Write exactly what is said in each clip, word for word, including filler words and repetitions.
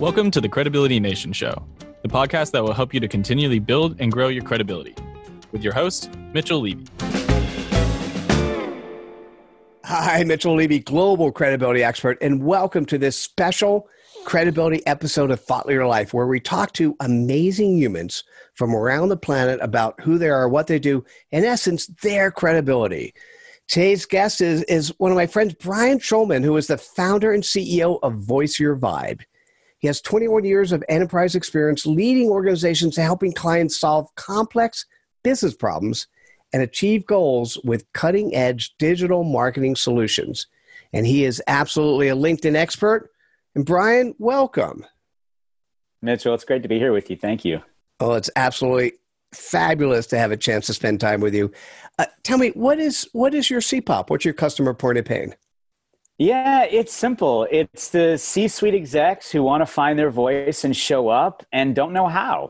Welcome to the Credibility Nation Show, the podcast that will help you to continually build and grow your credibility. With your host, Mitchell Levy. Hi, Mitchell Levy, global credibility expert, and welcome to this special credibility episode of Thought Leader Life, where we talk to amazing humans from around the planet about who they are, what they do, in essence, their credibility. Today's guest is, is one of my friends, Brian Schulman, who is the founder and C E O of Voice Your Vibe. He has twenty-one years of enterprise experience leading organizations and helping clients solve complex business problems and achieve goals with cutting-edge digital marketing solutions. And he is absolutely a LinkedIn expert. And Brian, welcome. Mitchell, it's great to be here with you. Thank you. Oh, it's absolutely fabulous to have a chance to spend time with you. Uh, tell me, what is what is your C POP? What's your customer point of pain? Yeah, it's simple. It's the C-suite execs who want to find their voice and show up and don't know how.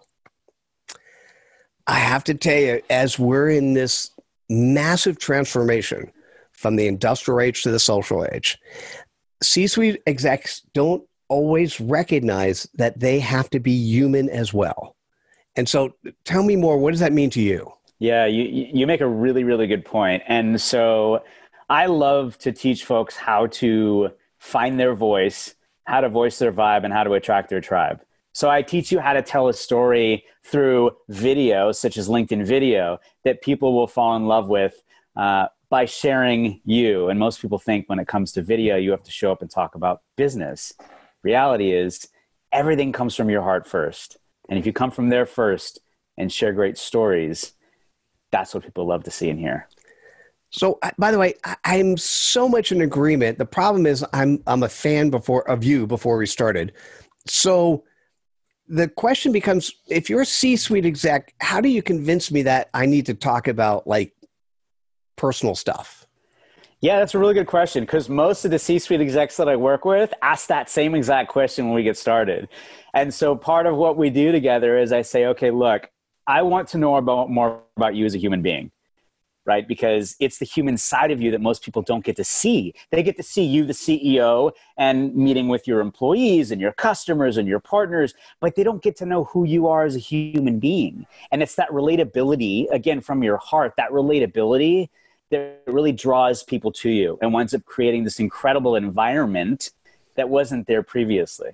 I have to tell you, as we're in this massive transformation from the industrial age to the social age, C-suite execs don't always recognize that they have to be human as well. And so tell me more, what does that mean to you? Yeah, you, you make a really, really good point. And so I love to teach folks how to find their voice, how to voice their vibe, and how to attract their tribe. So I teach you how to tell a story through video, such as LinkedIn video, that people will fall in love with uh, by sharing you. And most people think when it comes to video, you have to show up and talk about business. Reality is everything comes from your heart first. And if you come from there first and share great stories, that's what people love to see and hear. So, by the way, I'm so much in agreement. The problem is I'm I'm a fan before of you before we started. So the question becomes, if you're a C-suite exec, how do you convince me that I need to talk about like personal stuff? Yeah, that's a really good question, because most of the C-suite execs that I work with ask that same exact question when we get started. And so part of what we do together is I say, okay, look, I want to know about more about you as a human being. Right? Because it's the human side of you that most people don't get to see. They get to see you, the C E O, and meeting with your employees and your customers and your partners, but they don't get to know who you are as a human being. And it's that relatability, again, from your heart, that relatability that really draws people to you and winds up creating this incredible environment that wasn't there previously.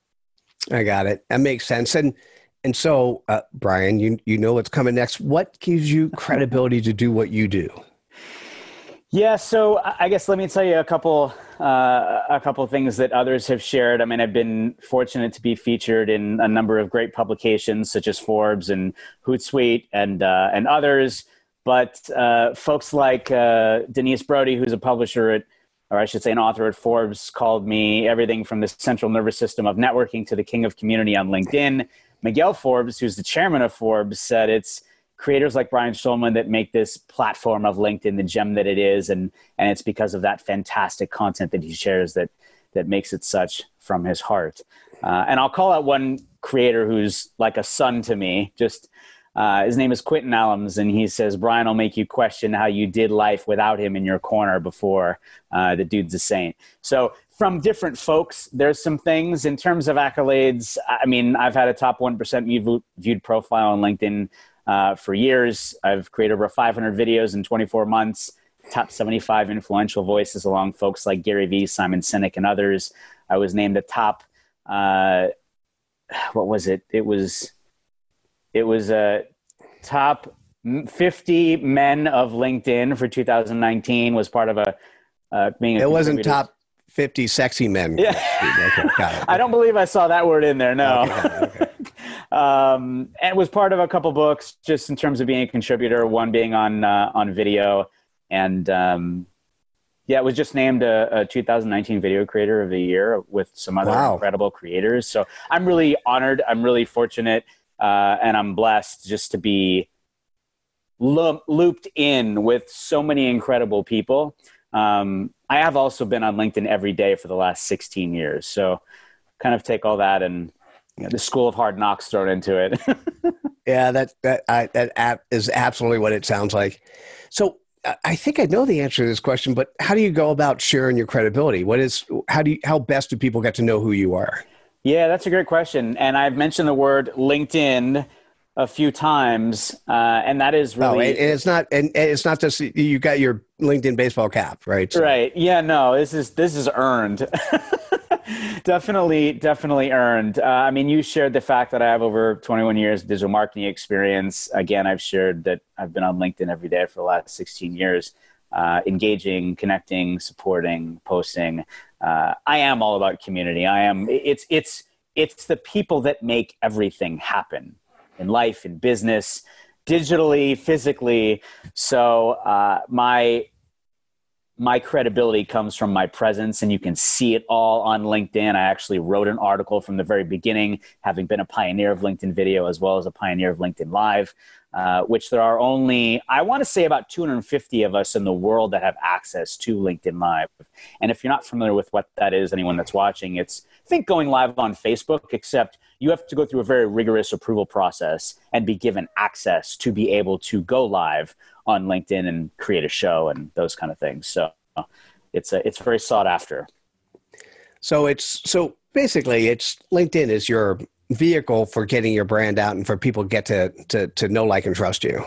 I got it. That makes sense. And And so, uh, Brian, you you know what's coming next. What gives you credibility to do what you do? Yeah, so I guess let me tell you a couple uh, a couple things that others have shared. I mean, I've been fortunate to be featured in a number of great publications such as Forbes and Hootsuite and uh, and others. But uh, folks like uh, Denise Brody, who's a publisher at, or I should say an author at Forbes, called me everything from the central nervous system of networking to the king of community on LinkedIn. Miguel Forbes, who's the chairman of Forbes, said it's creators like Brian Schulman that make this platform of LinkedIn the gem that it is. And, and it's because of that fantastic content that he shares that, that makes it such from his heart. Uh, and I'll call out one creator who's like a son to me. Just uh, his name is Quentin Allums. And he says, Brian, I'll make you question how you did life without him in your corner before. Uh, the dude's a saint. So from different folks, there's some things in terms of accolades. I mean, I've had a top one percent viewed profile on LinkedIn uh, for years. I've created over five hundred videos in twenty-four months, top seventy-five influential voices along folks like Gary Vee, Simon Sinek, and others. I was named a top, uh, what was it? It was, it was a top fifty men of LinkedIn for two thousand nineteen, was part of a, uh, being a It wasn't top fifty sexy men. Yeah. Okay, got it. I don't believe I saw that word in there. No. Okay, okay. um, and was part of a couple books just in terms of being a contributor, one being on, uh, on video. And um, yeah, it was just named a, a two thousand nineteen Video Creator of the Year with some other Wow. incredible creators. So I'm really honored. I'm really fortunate. Uh, and I'm blessed just to be lo- looped in with so many incredible people. Um, I have also been on LinkedIn every day for the last sixteen years. So kind of take all that and you know, the school of hard knocks thrown into it. Yeah, that that I, that app is absolutely what it sounds like. So I think I know the answer to this question, but how do you go about sharing your credibility? What is how do you, how best do people get to know who you are? Yeah, that's a great question. And I've mentioned the word LinkedIn a few times, uh, and that is really... Oh, and it's not, and it's not just, you got your LinkedIn baseball cap, right? So. Right. Yeah, no, this is, this is earned. definitely, definitely earned. Uh, I mean, you shared the fact that I have over twenty-one years of digital marketing experience. Again, I've shared that I've been on LinkedIn every day for the last sixteen years, uh, engaging, connecting, supporting, posting. Uh, I am all about community. I am, it's, it's, it's the people that make everything happen in life, in business, digitally, physically. So uh, my my credibility comes from my presence, and you can see it all on LinkedIn. I actually wrote an article from the very beginning, having been a pioneer of LinkedIn video as well as a pioneer of LinkedIn Live, uh, which there are only, I want to say about two hundred fifty of us in the world that have access to LinkedIn Live. And if you're not familiar with what that is, anyone that's watching, it's, think going live on Facebook, except you have to go through a very rigorous approval process and be given access to be able to go live on LinkedIn and create a show and those kind of things. So it's a, it's very sought after. So it's, so basically it's LinkedIn is your vehicle for getting your brand out and for people to get to, to, to know, like, and trust you.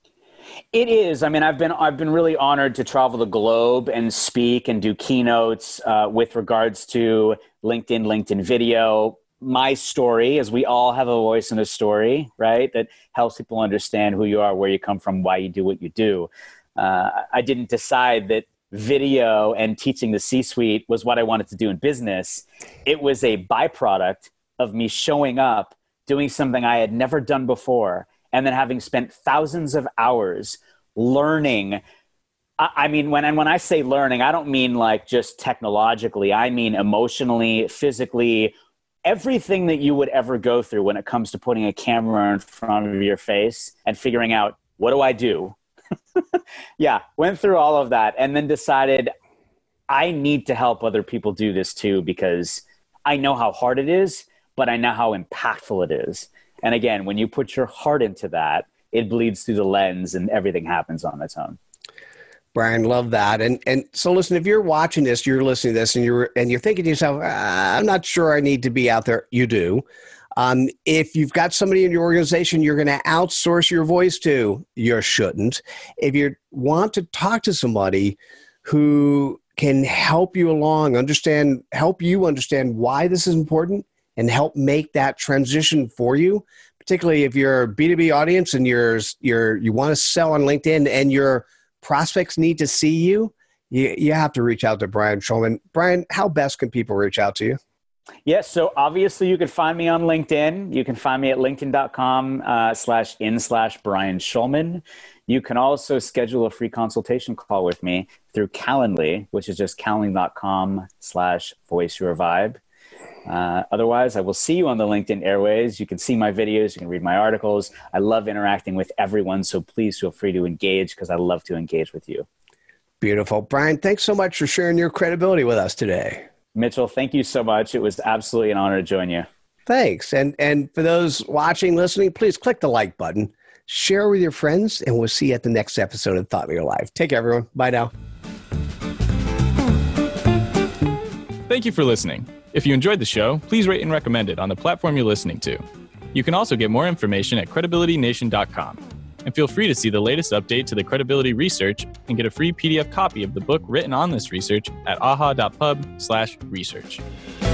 It is. I mean, I've been I've been really honored to travel the globe and speak and do keynotes uh, with regards to LinkedIn, LinkedIn video. My story is we all have a voice and a story, right? That helps people understand who you are, where you come from, why you do what you do. Uh, I didn't decide that video and teaching the C-suite was what I wanted to do in business. It was a byproduct of me showing up, doing something I had never done before, and then having spent thousands of hours learning. I, I mean, when, and when I say learning, I don't mean like just technologically. I mean emotionally, physically, everything that you would ever go through when it comes to putting a camera in front of your face and figuring out, what do I do? Yeah, went through all of that and then decided I need to help other people do this too, because I know how hard it is, but I know how impactful it is. And again, when you put your heart into that, it bleeds through the lens and everything happens on its own. Brian, love that. And and so listen, if you're watching this, you're listening to this and you're and you're thinking to yourself, I'm not sure I need to be out there. You do. Um, if you've got somebody in your organization you're going to outsource your voice to, you shouldn't. If you want to talk to somebody who can help you along, understand, help you understand why this is important and help make that transition for you, particularly if you're a B two B audience and you're, you're, you want to sell on LinkedIn and your prospects need to see you, you, you have to reach out to Brian Shulman. Brian, how best can people reach out to you? Yes. So obviously you can find me on LinkedIn. You can find me at linkedin.com uh, slash in slash Brian Shulman. You can also schedule a free consultation call with me through Calendly, which is just calendly.com slash voice your vibe. Uh, otherwise, I will see you on the LinkedIn airways. You can see my videos. You can read my articles. I love interacting with everyone. So please feel free to engage because I love to engage with you. Beautiful. Brian, thanks so much for sharing your credibility with us today. Mitchell, thank you so much. It was absolutely an honor to join you. Thanks. And and for those watching, listening, please click the like button, share with your friends, and we'll see you at the next episode of Thought Leader Live. Take care, everyone. Bye now. Thank you for listening. If you enjoyed the show, please rate and recommend it on the platform you're listening to. You can also get more information at credibility nation dot com. And feel free to see the latest update to the credibility research and get a free P D F copy of the book written on this research at aha dot pub slash research.